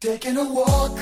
Taking a walk.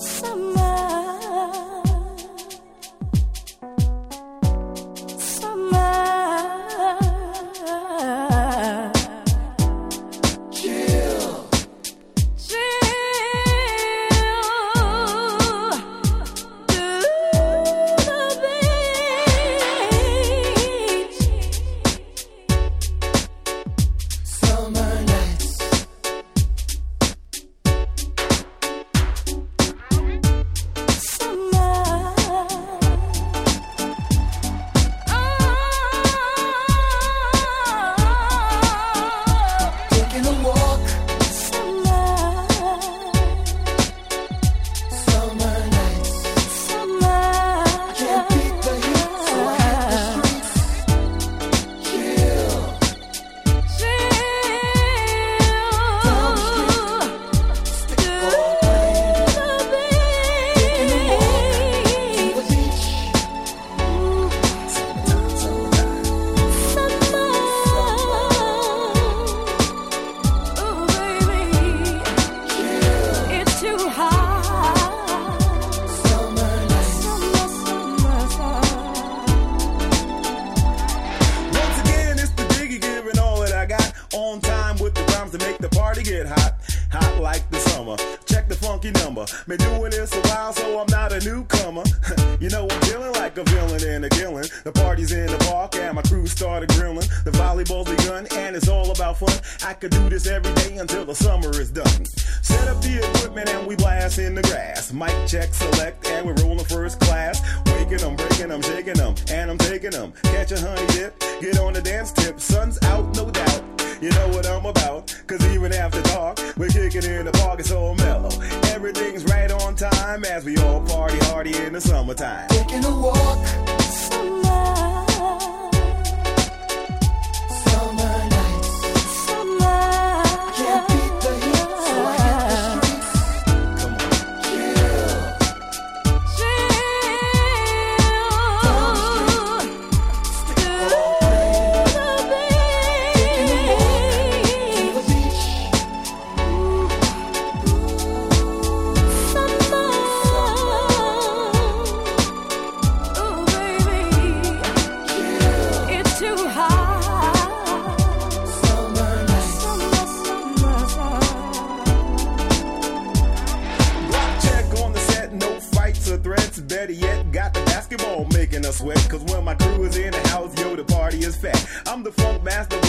On time with the rhymes to make the party get hot. Hot like the summer. Check the funky number. Been doing this a while, so I'm not a newcomer. You know I'm feeling like a villain in a killing. The party's in the park and my crew started grilling. The volleyball's begun and it's all about fun. I could do this every day until the summer is done. Set up the equipment and we blast in the grass. Mic check, select, and we're rolling first class. Waking them, breaking them, shaking them, and I'm taking them. Catch a honey dip, get on the dance tip. Sun's out, no doubt. You know what I'm about, cause even after dark, we're kicking in the park, it's all mellow. Everything's right on time as we all party hardy in the summertime. Taking a walk. Better yet, got the basketball making us sweat. Cause when my crew is in the house, yo, the party is fat. I'm the funk master.